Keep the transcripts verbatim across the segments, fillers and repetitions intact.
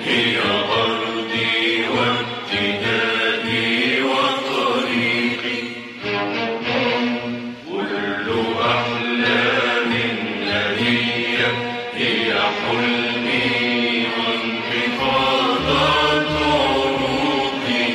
هي أرضي وابتدائي وطريقي، كل أحلام هدية هي حلمي وانتفاضات عروقي.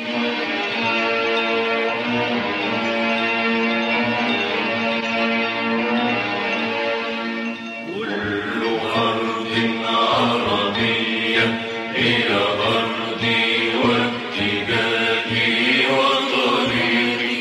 كل أرض عربية هي أرضي وابتدائي وطريقي،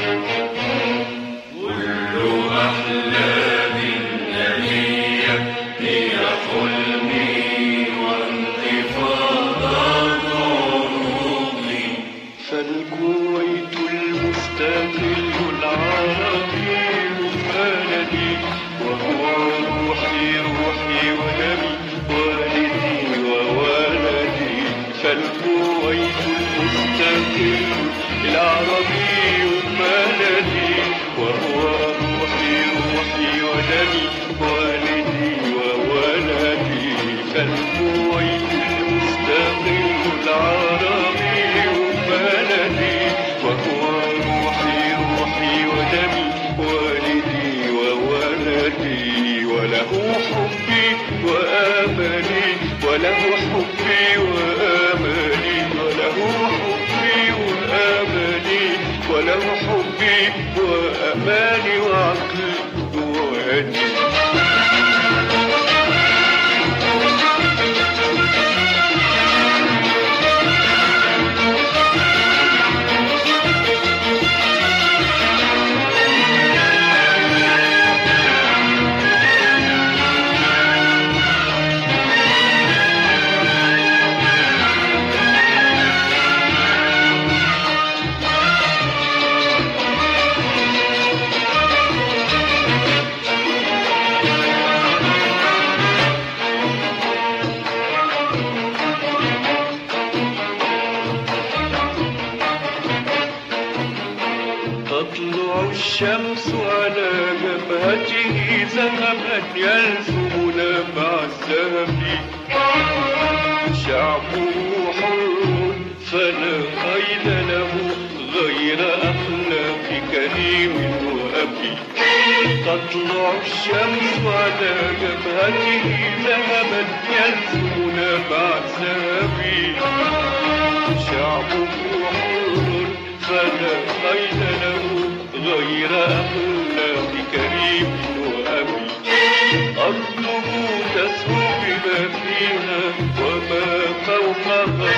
كل أحلام هدية هي حلمي وانتفاضات عروقي. فالكويت المستقل العربي بلدي، وهو روحي روحي ودمي والدي وولدي. فالكويت المستقل العربي بلدي، وهو روحي روحي ودمي والدي وولدي. فالكويت المستقل العربي بلدي، وهو روحي روحي ودمي والدي وولدي. وله حبي وآملي، وله حبي وآملي، وله حبي وآملي، وله حبي وآمالي وعقلي وهدي. تطلع الشمس على جبهته ذهبا يلزم نبع الذهب. شعبه حر فلا قيد له غير أخلاق كريم وأبي. تطلع الشمس على جبهته ذهبا يلزم نبع الذهب. شعبه حر فلا قيد له غير أخلاق كريم وأبي. أرضه تسهو بما فيها وما فوقها،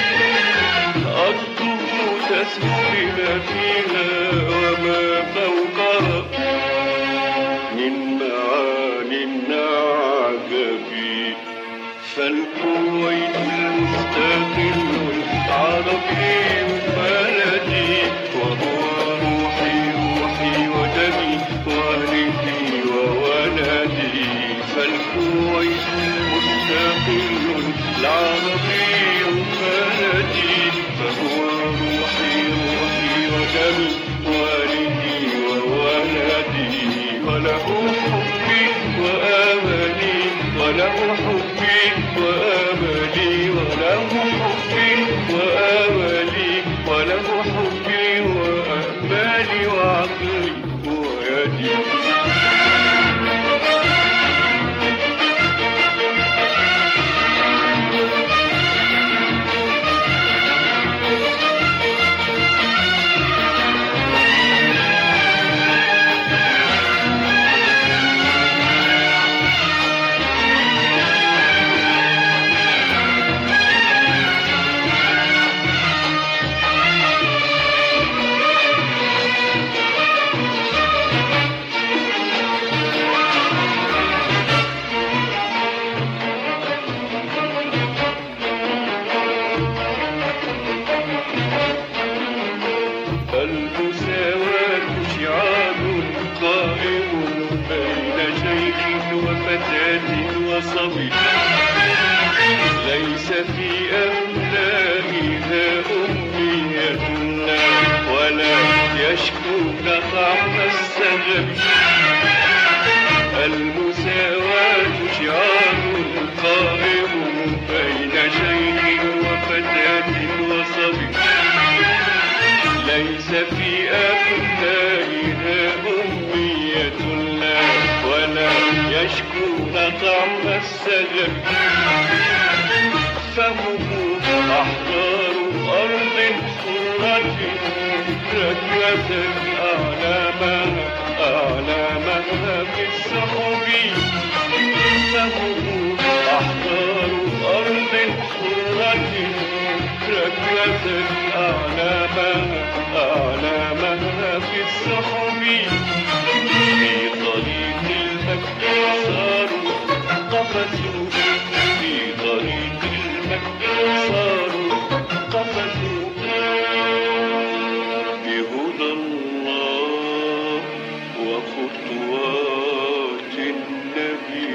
أرضه تسهو بما فيها وما فوقها من معاني العجب. فالكويت المستقل العربي بلدي، وهو روحي روحي ودمي والدي وولدي. فالكويت المستقل العربي بلدي، فهو روحي روحي ودمي والدي وولدي. وله حبي وآملي، وله حبي وآملي، وله حبي وآملي، وله حبي وآمالي وعقلي ويدي. المساواة شعار قائم بين شيخ وفتاة وصبي. ليس في أملاكها أمية ولا يشكون طعم السبب. المساواة شعار قائم بين شيخ يشكون طعم السلم. فهم أحرار أرض حرة ركبت أعلامها أعلامها في السحب. فهم أحرار أرض حرة ركبت أعلامها أعلامها في السحب. في طريق المجد صاروا قفزوا في طريق المجد صاروا قفزوا بهدى الله وخطوات النبي.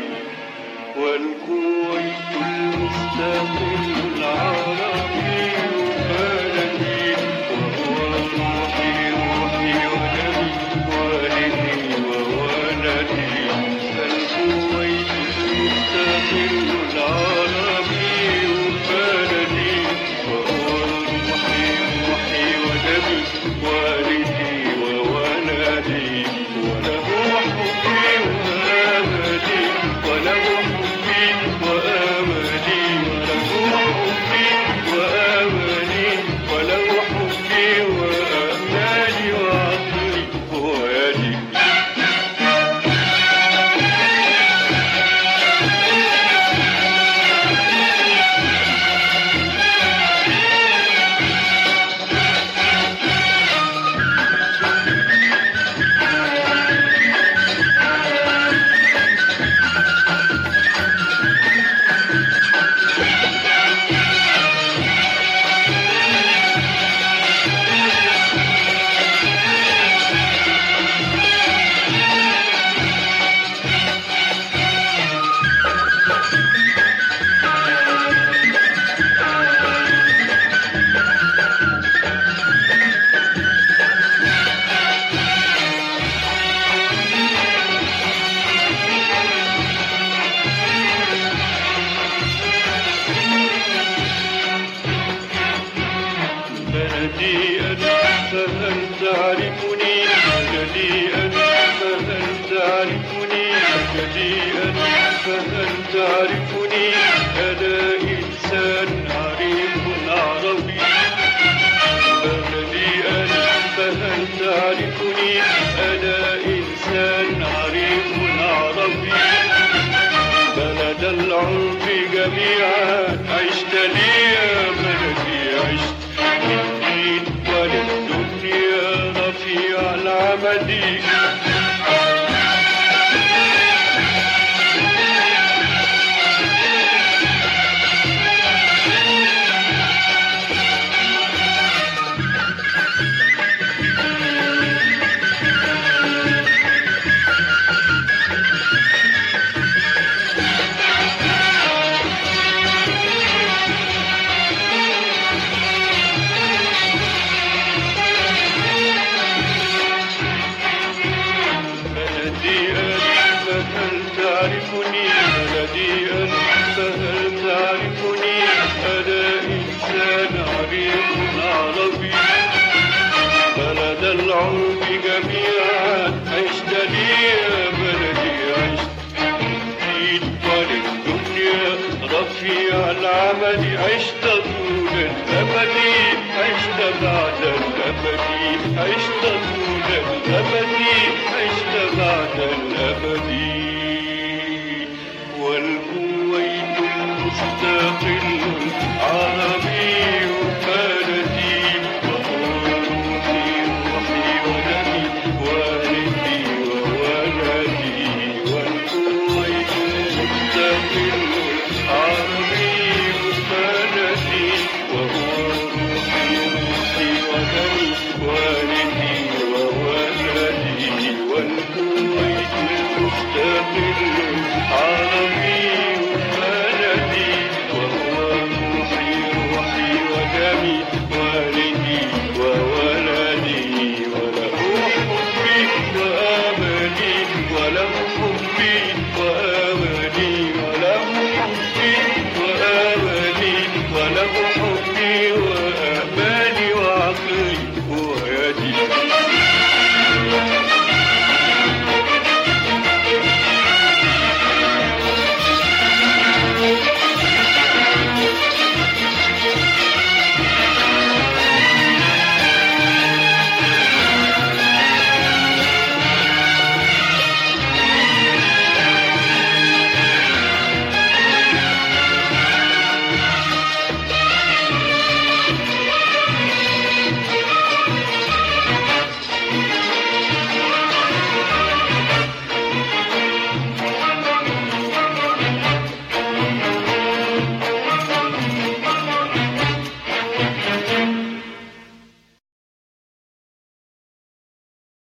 والكويت المستقل العربي بلدي وهو روحي روحي ودمي والدي وولدي. الكويت المستقل العربي بلدي وهو روحي روحي ودمي والدي وولدي. وله حبي وآملي وله حبي وآملي وله حبي وآملي وله حبي وآملي وعقلي ويدي. بلدي أنا فهل تعرفني بلدي أنا فهل تعرفني بلدي أنا فهل تعرفني. أنا إنسان عريق عربي. بلدي أنا فهل تعرفني. أنا إنسان عريق عربي. بلد العرب جميعا عشت لي يا بلدي عشت للدين وللدنيا رفيع العمد. تعرفني بلدي أنا فهل تعرفني. أنا إنسان عريق عربي. بلد العرب جميعا عشت لي يا بلدي عشت للدين وللدنيا رفيع العمل. عشت طول الأمد عشت بعد الأبد عشت طول الأمد عشت بعد الأبد. والكويت المستقل